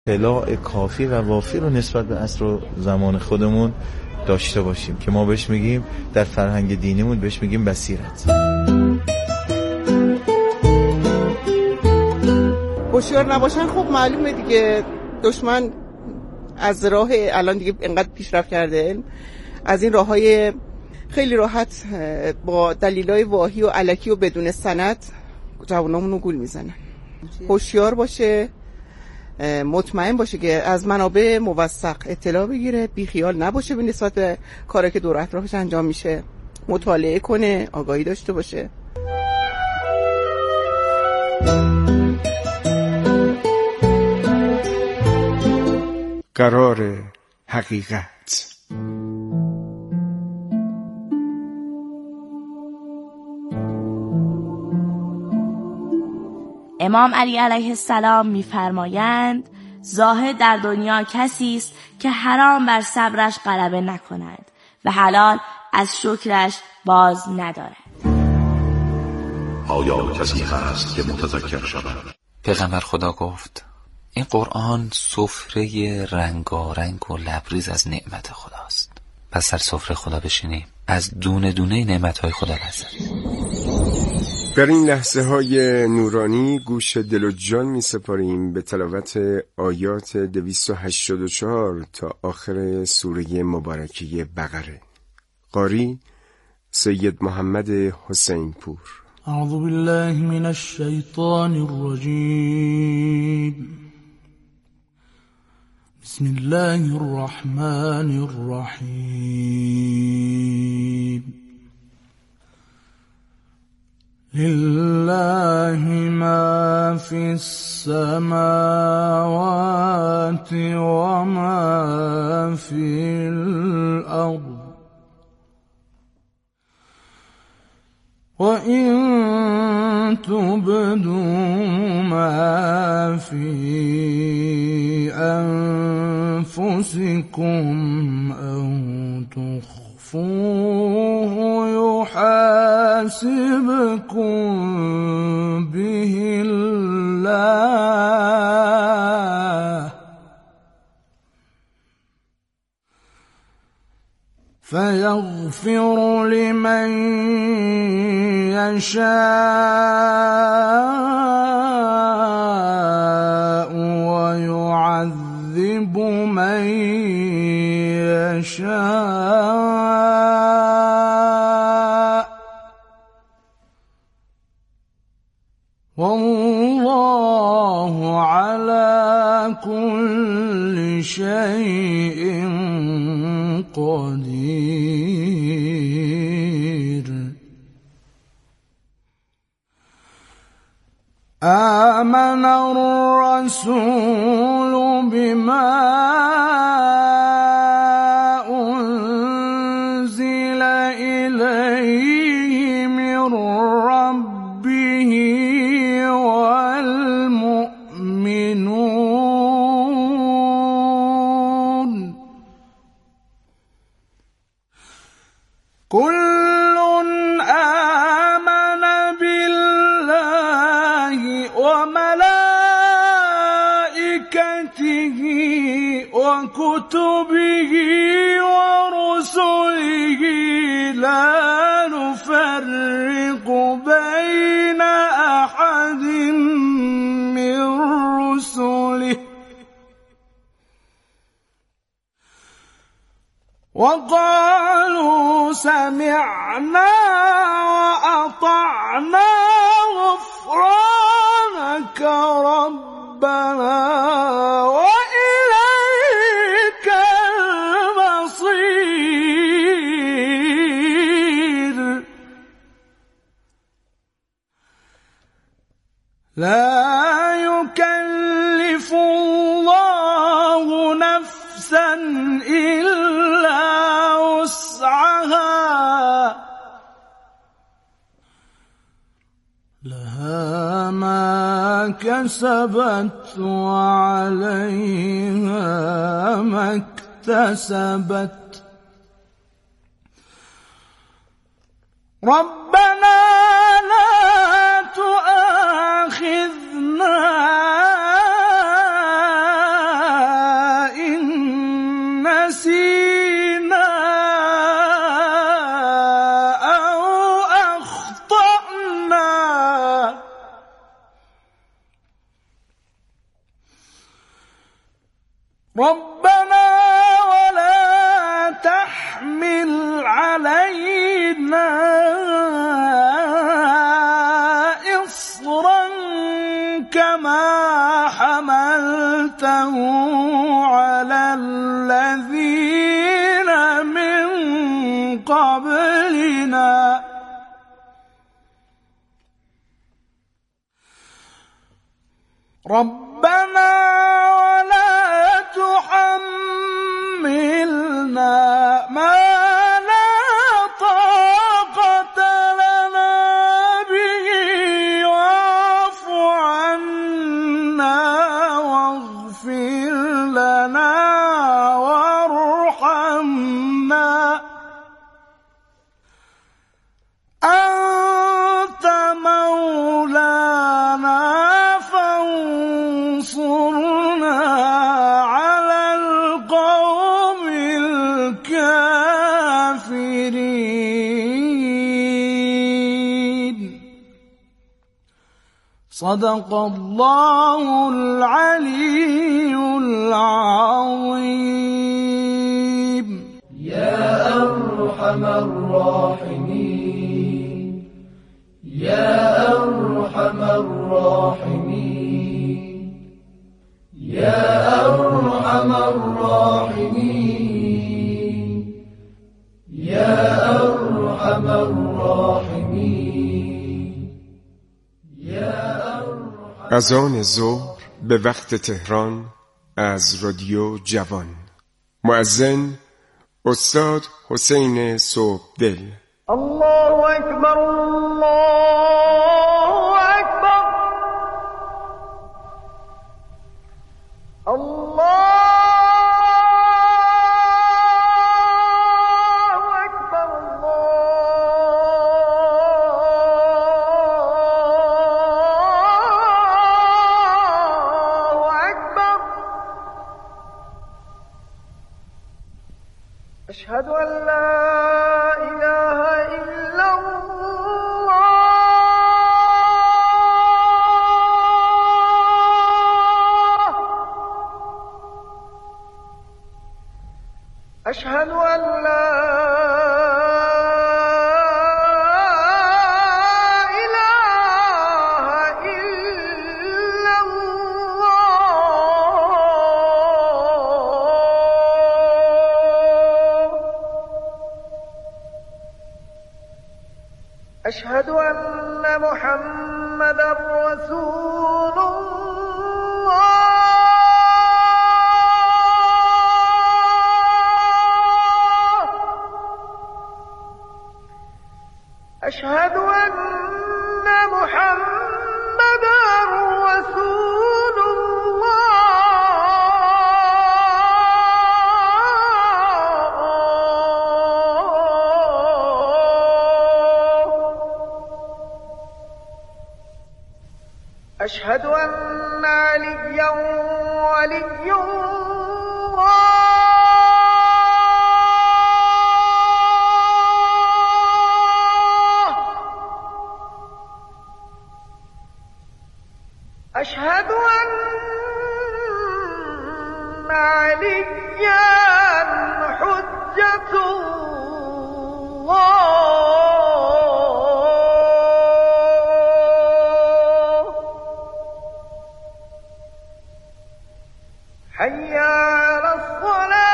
اطلاع کافی و وافی رو نسبت به عصر و زمان خودمون داشته باشیم که ما بهش میگیم در فرهنگ دینیمون بهش میگیم بصیرت. هوشیار نباشن خب معلومه دیگه دشمن از راه الان دیگه انقدر پیشرفت کرده علم، از این راههای خیلی راحت با دلایل واهی و الکی و بدون سند جوانامونو گول میزنن. هوشیار باشه، مطمئن باشه که از منابع موثق اطلاع بگیره، بی خیال نباشه به نسبت به کاری که دور اطرافش انجام میشه، مطالعه کنه، آگاهی داشته باشه. قرار حقیقت. امام علی علیه السلام می‌فرمایند زاهد در دنیا کسی است که حرام بر صبرش غلبه نکند و حلال از شکرش باز ندارد. آیا کسی هست که متذکر شود؟ پیغمبر خدا گفت این قرآن سفره رنگارنگ و لبریز از نعمت خداست. پس در سفره خدا بشینیم، از دونه دونه نعمتهای خدا لذت. در این لحظه های نورانی گوش دل و جان می سپاریم به تلاوت آیات 284 تا آخر سوره مبارکه بقره. قاری سید محمد حسین پور. اعوذ بالله من الشیطان الرجیم. بسم الله الرحمن الرحیم. لله ما في السماوات وما في الأرض وإن تبدوا ما في أنفسكم أو تخفوه يحاسبكم به الله فيغفر لمن يشاء ويعذب من يشاء والله على كل شيء قدير. آمن الرسول بما أنزل إليه من ربه والمؤمنون كل آمن بالله وملائكته وكتبه ورسله لا نفرق بين أحد من رسله وقالوا سمعنا وأطعنا غفرانك ربنا وإليك المصير. لا يكلف الله نفسا إلا وسعها لها ما كسبت وعليها ما اكتسبت ربنا لا تؤاخذنا ربنا ولا تحمل علينا إصرا كما حملته على الذين من قبلنا ربنا ولا تحملنا ما لا طاقة لنا به واعف عنا واغفر لنا وارحمنا أنت مولانا فانصرنا على القوم الكافرين. صدق الله العلي العظيم. يا أرحم الراحمين يا أرحم الراحمين يا أرحم الراحمين يا أرحم الراحمين يا أرحم. اذان ظهر به وقت تهران از رادیو جوان. مؤذن استاد حسین صبحدل. الله أكبر الله أكبر الله أكبر الله أكبر. أشهد أن لا إله إلا الله. أشهد أن لا إله إلا الله. أشهد أن محمدًا رسول الله. أشهد أن محمدًا رسول الله. أشهد أن عليا ولي الله. أشهد أن عليا حجة الله. حي على الصلاة.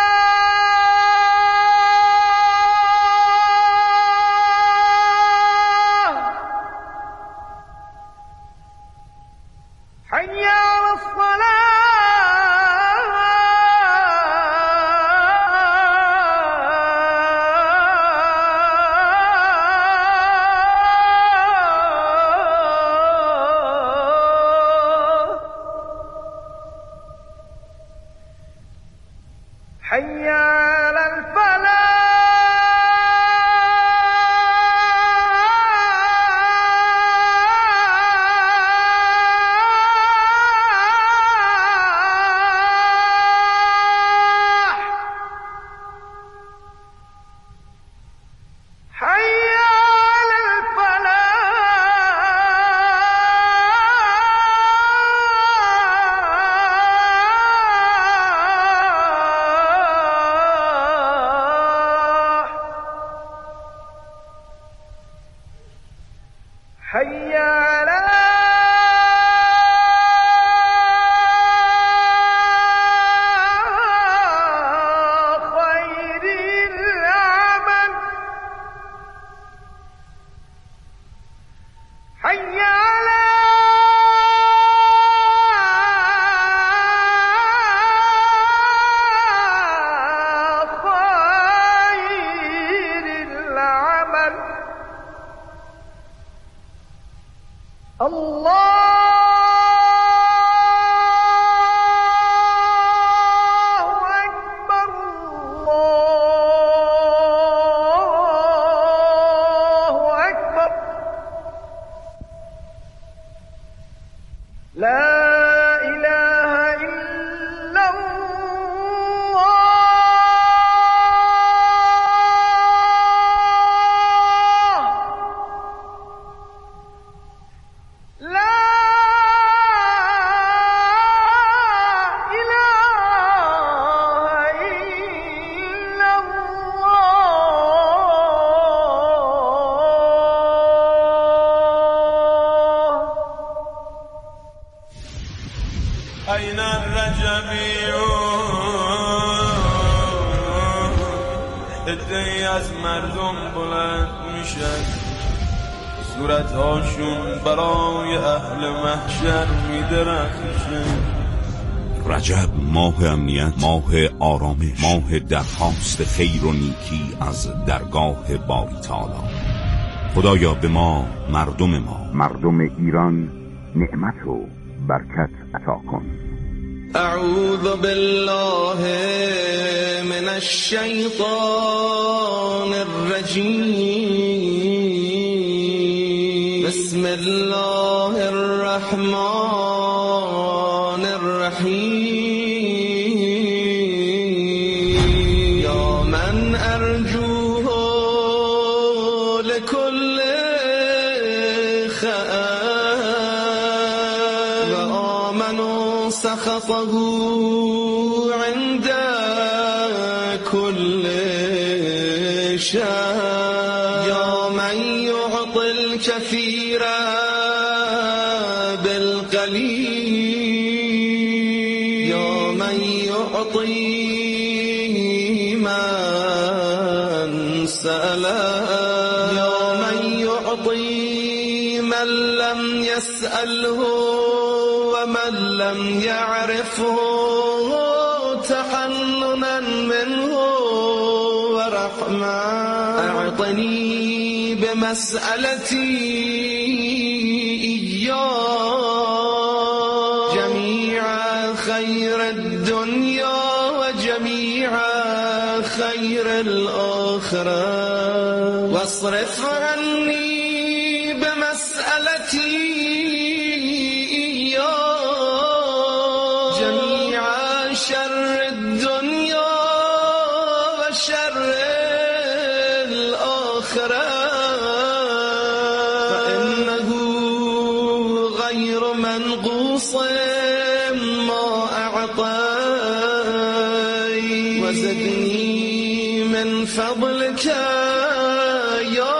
حي على الصلاة. حي على الفلاح. حي على الفلاح. عده‌ای از مردم بلند میشن، صورتهاشون برای اهل محشر میدرخشن. رجب ماه امنیت، ماه آرامش، ماه درخواست خیر و نیکی از درگاه باری تعالی. خدایا به ما، مردم ایران نعمت و برکت عطا کن. اعوذ بالله من الشیطان الرجیم. بسم الله الرحمن الرحیم. یا من ارجوه لكل خائف و آمن سخطه عند كل شر. یا من يعطي الكثير بالقليل. یا من يعطي من سأله. یا من يعطي من لم يسأله ومن لم يعرفه تحننا منه ورحمة. أعطني بمسألتي إياه جميع خير الدنيا وجميع خير الآخرة، واصرف عني بمسألتي شر الدنيا وشر الآخرة، فإنه غير منقوص ما أعطي. وزدني من فضلك يا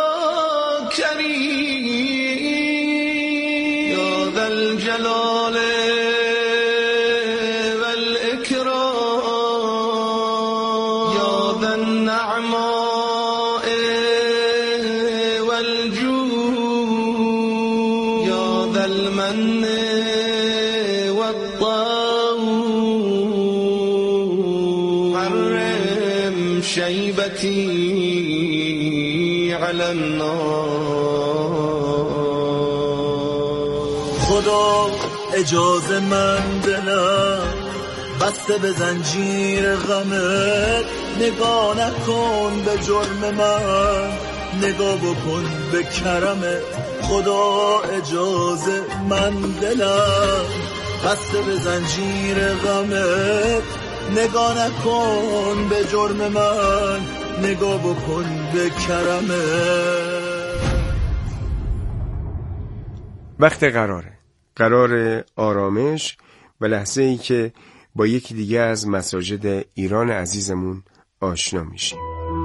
كريم يا ذا الجلال شیبتی علی النار. خدا اجازه من دلم بسته به زنجیر غمت، نگاه نکن به جرم من، نگاه بکن به کرمت. خدا اجازه من دلم بسته به زنجیر غمت، نگاه نکن به جرم من، نگاه بکن به کرمت. وقت قرار آرامش و لحظه ای که با یکی دیگه از مساجد ایران عزیزمون آشنا میشیم.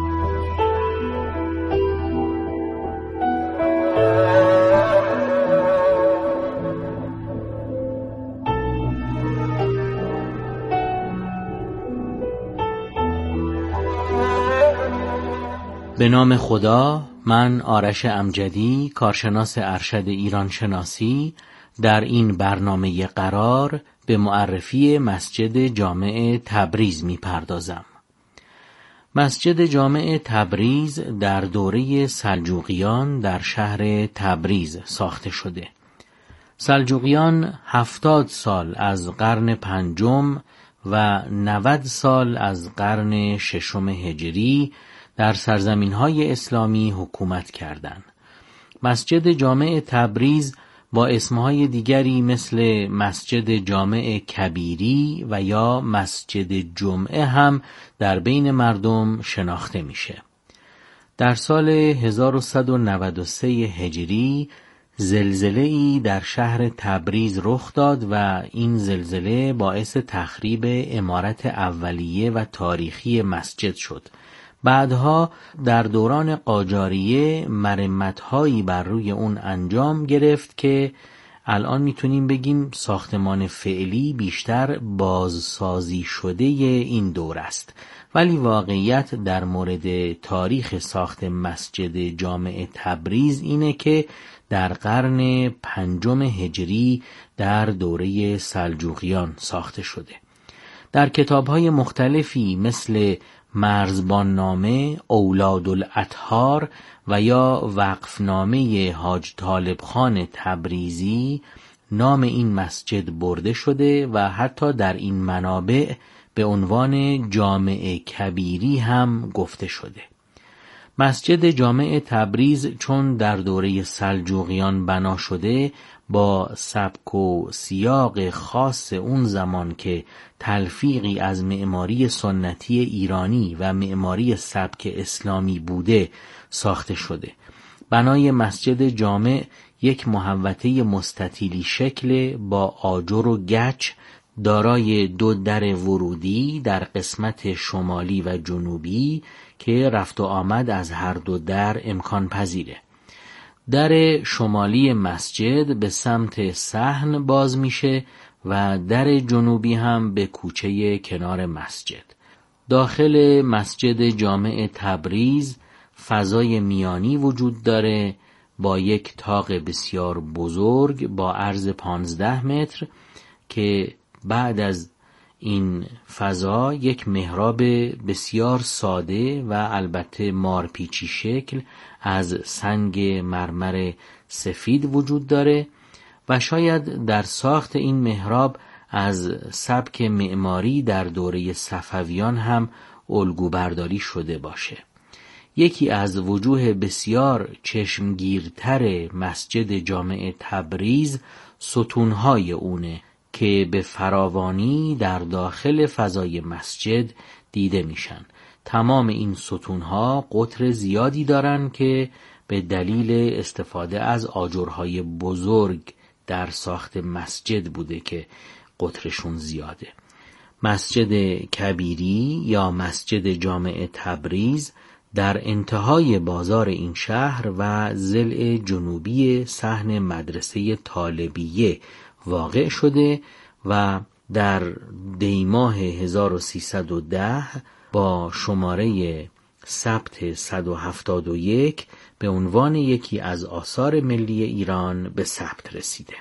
به نام خدا. من آرش امجدی، کارشناس ارشد ایران شناسی، در این برنامه قرار به معرفی مسجد جامع تبریز می پردازم. مسجد جامع تبریز در دوره سلجوقیان در شهر تبریز ساخته شده. سلجوقیان 70 سال از قرن 5 و 90 سال از قرن 6 هجری در سرزمین‌های اسلامی حکومت کردند. مسجد جامع تبریز با اسمهای دیگری مثل مسجد جامع کبیری و یا مسجد جمعه هم در بین مردم شناخته میشه. در سال 1193 هجری زلزله‌ای در شهر تبریز رخ داد و این زلزله باعث تخریب عمارت اولیه و تاریخی مسجد شد. بعدها در دوران قاجاریه مرمت‌هایی بر روی اون انجام گرفت که الان میتونیم بگیم ساختمان فعلی بیشتر بازسازی شده این دور است، ولی واقعیت در مورد تاریخ ساخت مسجد جامع تبریز اینه که در قرن 5 هجری در دوره سلجوقیان ساخته شده. در کتاب‌های مختلفی مثل مرزبان نامه، اولاد الاطهار و یا وقفنامه حاج طالب خان تبریزی نام این مسجد برده شده و حتی در این منابع به عنوان جامع کبیری هم گفته شده. مسجد جامع تبریز چون در دوره سلجوقیان بنا شده، با سبک و سیاق خاص اون زمان که تلفیقی از معماری سنتی ایرانی و معماری سبک اسلامی بوده ساخته شده. بنای مسجد جامع یک محوطه مستطیلی شکل با آجر و گچ دارای 2 در ورودی در قسمت شمالی و جنوبی که رفت و آمد از هر 2 در امکان پذیره. در شمالی مسجد به سمت صحن باز میشه و در جنوبی هم به کوچه کنار مسجد. داخل مسجد جامع تبریز فضای میانی وجود داره با یک طاق بسیار بزرگ با عرض 15 متر که بعد از این فضا یک محراب بسیار ساده و البته مارپیچی شکل از سنگ مرمر سفید وجود داره و شاید در ساخت این محراب از سبک معماری در دوره صفویان هم الگو برداری شده باشه. یکی از وجوه بسیار چشمگیرتر مسجد جامع تبریز ستونهای اونه که به فراوانی در داخل فضای مسجد دیده میشن. تمام این ستونها قطر زیادی دارن که به دلیل استفاده از آجرهای بزرگ در ساخت مسجد بوده که قطرشون زیاده. مسجد کبیری یا مسجد جامع تبریز در انتهای بازار این شهر و ضلع جنوبی صحن مدرسه طالبیه واقع شده و در دیماه 1310 با شماره ثبت 171 به عنوان یکی از آثار ملی ایران به ثبت رسیده.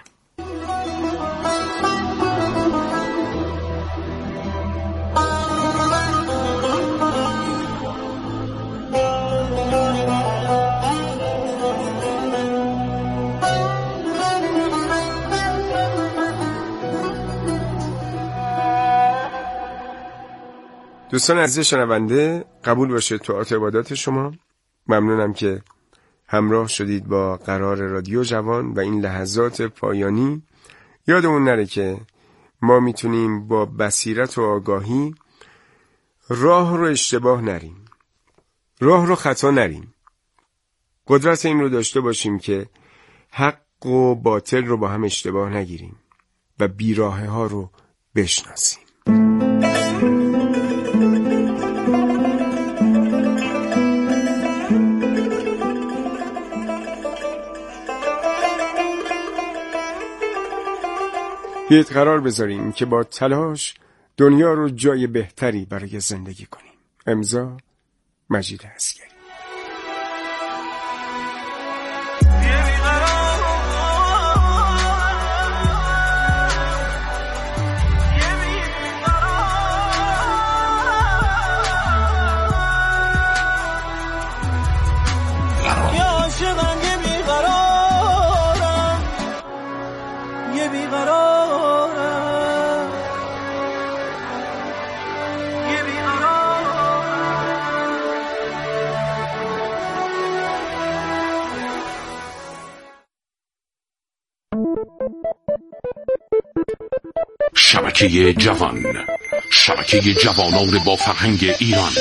دوستان عزیز شنونده، قبول باشه طاعت عبادات شما. ممنونم که همراه شدید با قرار رادیو جوان و این لحظات پایانی. یادمون نره که ما میتونیم با بصیرت و آگاهی راه رو اشتباه نریم، راه رو خطا نریم. قدرت این رو داشته باشیم که حق و باطل رو با هم اشتباه نگیریم و بیراهه ها رو بشناسیم. بیایید قرار بذاریم که با تلاش دنیا رو جای بهتری برای زندگی کنیم. امضا مجید عسگری. شبکه جوان، شبکه جوانان با فرهنگ ایران.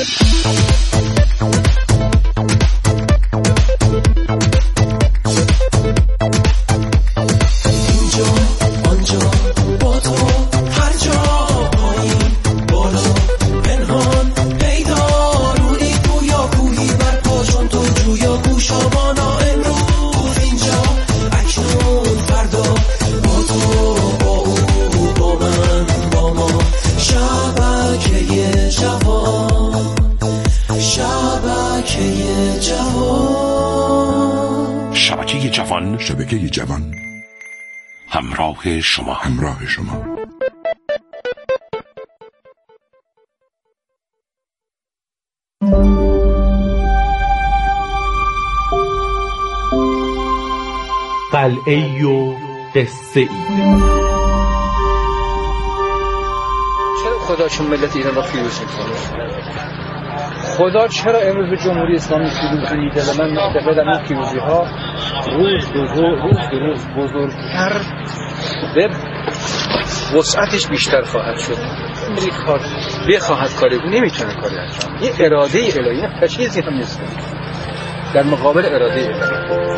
اینجا آنجا با تو هر جا، پایین بالا پنهان پیدا، رودی گویا کوهی بر پاشون تو جویا گوشابانا. امروز اینجا اکنون فردا جوان، شبکه جوان، همراه شما. قلعه‌ای و قصه‌ای. چرا خدا چون ملت ایران را فیروز میکنه؟ خدا چرا امروز به جمهوری اسلامی فیروز میده؟ و من معتقدم این فیروزی ها روز به روز بزرگتر به وسعتش بیشتر خواهد شد. امریکا بخواهد کاری نمیتونه کاری انجام. این اراده الهی نه، چیزی هم نیست در مقابل اراده الهی.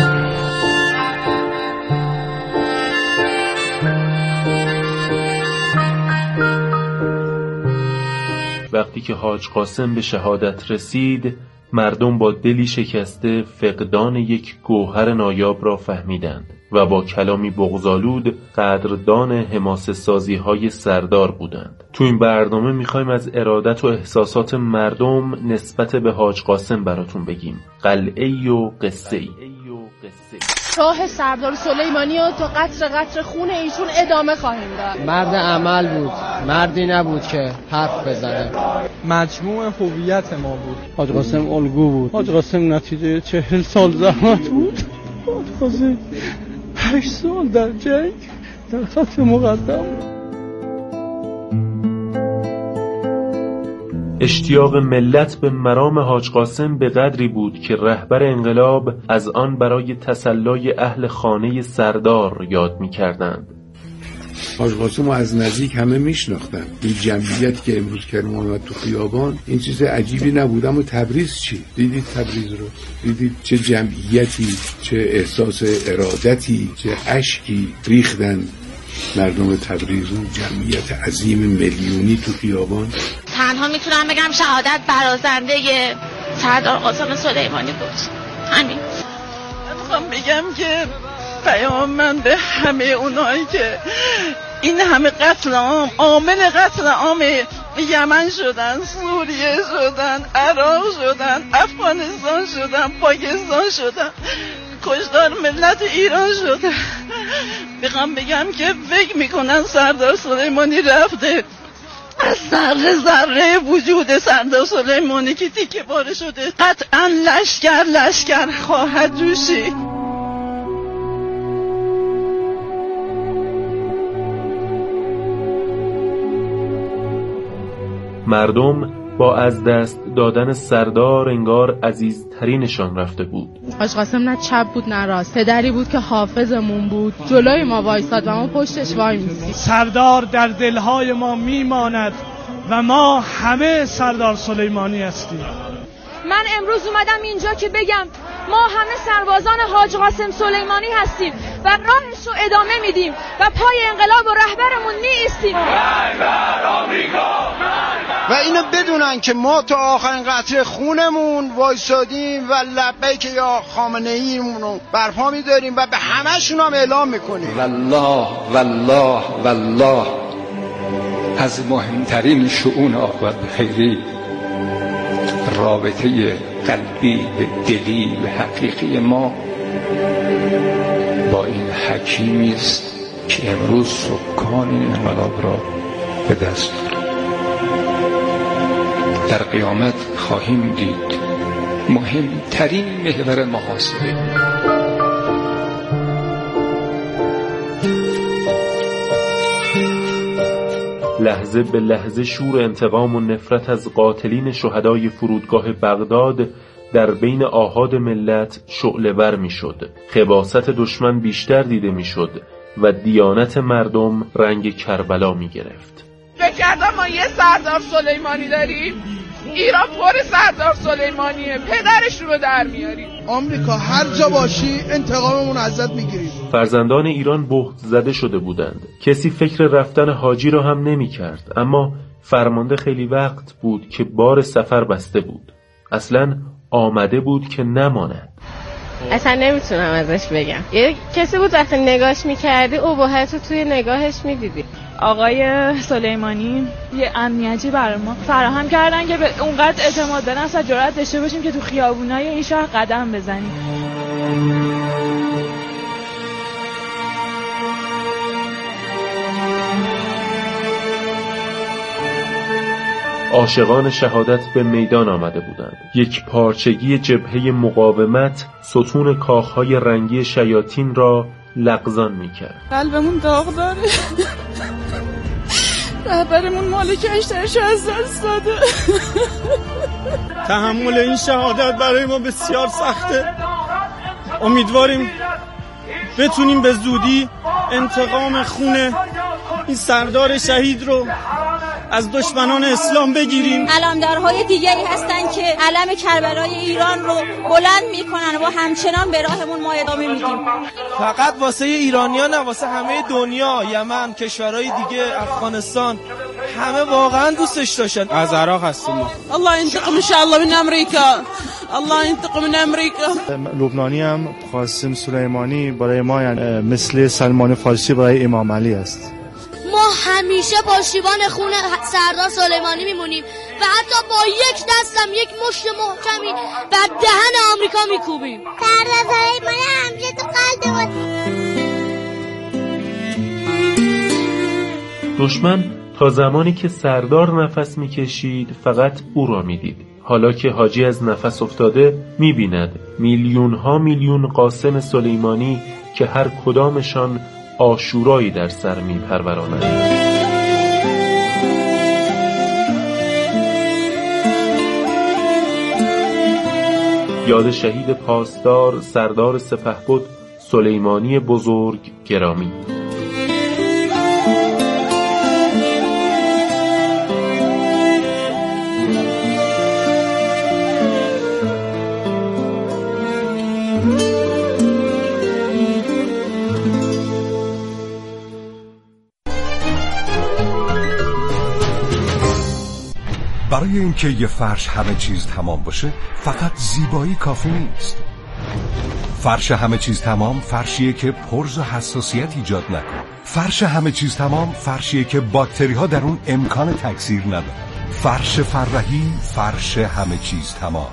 وقتی که حاج قاسم به شهادت رسید، مردم با دلی شکسته فقدان یک گوهر نایاب را فهمیدند و با کلامی بغض‌آلود قدردان حماسه‌سازی های سردار بودند. تو این برنامه میخوایم از ارادت و احساسات مردم نسبت به حاج قاسم براتون بگیم. قلعه‌ای و قصه‌ای. راه سردار سلیمانی رو تا قطر خون ایشون ادامه خواهیم داد. مرد عمل بود، مردی نبود که حرف بزنه. مجموع هویت ما بود. حاج قاسم الگو بود. حاج قاسم نتیجه 40 سال زحمت بود. حاج قاسم 8 سال در جنگ در خط مقدم. اشتیاق ملت به مرام حاج قاسم به قدری بود که رهبر انقلاب از آن برای تسلای اهل خانه سردار یاد می‌کردند. حاج قاسم رو از نزدیک همه میشناختن. این جمعیتی که امروز کرمان اومد تو خیابان این چیز عجیبی نبود. اما تبریز چی؟ دیدید تبریز رو؟ دیدید چه جمعیتی، چه احساس ارادتی، چه اشکی ریختن مردم تبریز، اون جمعیت عظیم میلیونی تو خیابان. تنها میتونم بگم شهادت برازنده سردار قاسم سلیمانی بود. همین. میخوام بگم که پیام من به همه اونایی که این همه قتل عام، عامل قتل عام یمن شدن، سوریه شدن، عراق شدن، افغانستان شدن، پاکستان شدن، کشتار ملت ایران شده. میخوام بگم که فکر میکنن سردار سلیمانی رفته، از ذره ذره وجود سردار سلیمانی که تیکه پاره شده قطعا لشکر خواهد جوشید. مردم با از دست دادن سردار انگار عزیزترینشان رفته بود. حاج قاسم نه چپ بود نه راست، پدری بود که حافظمون بود، جلوی ما وایساد و ما پشتش وای میسیم. سردار در دلهای ما میماند و ما همه سردار سلیمانی هستیم. من امروز اومدم اینجا که بگم ما همه سربازان حاج قاسم سلیمانی هستیم و راهش رو ادامه میدیم و پای انقلاب و رهبرمون میایستیم. رهبر آمریکا. و اینو بدونن که ما تا آخرین قطره خونمون وایسادیم و لبیک یا خامنه ایمون رو برپا میداریم و به همه‌شون هم اعلام میکنیم. والله والله والله از مهمترین شؤون عاقبت خیری رابطه قلبی به دلی و حقیقی ما با این حکیمی است که امروز سکان این انقلاب را به دست دارد. در قیامت خواهیم دید مهمترین محور محاسبه. لحظه به لحظه شور انتقام و نفرت از قاتلین شهدای فرودگاه بغداد در بین آحاد ملت شعله‌ور می‌شد. خباثت دشمن بیشتر دیده می‌شد و دیانت مردم رنگ کربلا می‌گرفت. فکر کردم ما یه سردار سلیمانی داریم، ایران پر سردار سلیمانیه، پدرش رو در میاریم. آمریکا هر جا باشی انتقاممون ازت میگیریم. فرزندان ایران بهت زده شده بودند. کسی فکر رفتن حاجی را هم نمی کرد، اما فرمانده خیلی وقت بود که بار سفر بسته بود. اصلاً آمده بود که نماند. اصلا نمیتونم ازش بگم. یه کسی بود وقتی نگاش میکردی ابهت رو توی نگاهش میدیدی. آقای سلیمانی یه امنیتی برای ما فراهم کردن که به اونقدر اعتماد به نفس و جرأت داشته باشیم که تو خیابونای این شهر قدم بزنیم. عاشقان شهادت به میدان آمده بودند. یک پارچگی جبهه مقاومت ستون کاخهای رنگی شیاطین را لغزان می‌کرد. قلبمون داغ داره. رهبرمون مالک اشترش از دست داده. تحمل این شهادت برای ما بسیار سخته. امیدواریم بتونیم به زودی انتقام خون این سردار شهید رو از دشمنان اسلام بگیریم. علمدارهای دیگری هستن که علم کربلای ایران رو بلند میکنن و همچنان به راهمون ما ادامه میدیم. فقط واسه ایرانیان نه، واسه همه دنیا، یمن، کشورهای دیگه، افغانستان، همه واقعا دوستش داشتن. از عراق هستیم. الله ينتقم ان شاء الله من امریکا. الله ينتقم من امریکا. لبنانی هم قاسم سلیمانی برای ما یعنی مثل سلمان فارسی برای امام علی است. ما همیشه پشتیبان خون سردار سلیمانی میمونیم و حتی با یک دستم یک مشت محکمی بر دهن آمریکا میکوبیم. سردار سلیمانی همیشه تو قلب ما. دشمن تا زمانی که سردار نفس میکشید فقط او را میدید. حالا که حاجی از نفس افتاده میبیند میلیون ها میلیون قاسم سلیمانی که هر کدامشان عاشورایی در سر میپرورانند. یاد شهید پاسدار سردار سپهبد سلیمانی بزرگ گرامی. برای اینکه یه فرش همه چیز تمام باشه فقط زیبایی کافی نیست. فرش همه چیز تمام فرشیه که پرز و حساسیت ایجاد نکنه. فرش همه چیز تمام فرشیه که باکتری ها در اون امکان تکثیر نداره. فرش فرحی، فرش همه چیز تمام.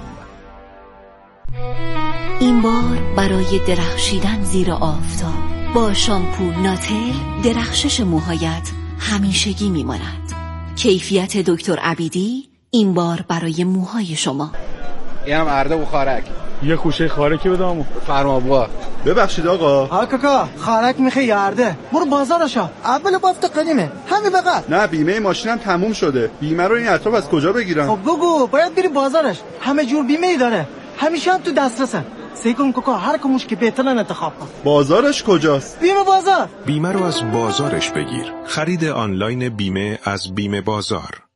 این بار برای درخشیدن زیر آفتاب با شامپو ناتل درخشش موهایت همیشگی میماند. کیفیت دکتر عبیدی این بار برای موهای شما. اینم ارده و خارک. یه خوشه خارکی بدامو. فرما بوا. ببخشید آقا. کاکا خارک میخوای یا ارده؟ برو بازارشا. اول بافت قدیمه. همین بقى. نه بیمه ماشینم تموم شده. بیمه رو این اطراف از کجا بگیرم؟ خب بگو باید بری بازارش. همه جور بیمه ای داره. همیشه هم تو دسترسه. سعی کن کاکا هر کموش که بهترن انتخاب کن. بازارش کجاست؟ بیمه بازار. بیمه رو از بازارش بگیر. خرید آنلاین بیمه از بیمه بازار.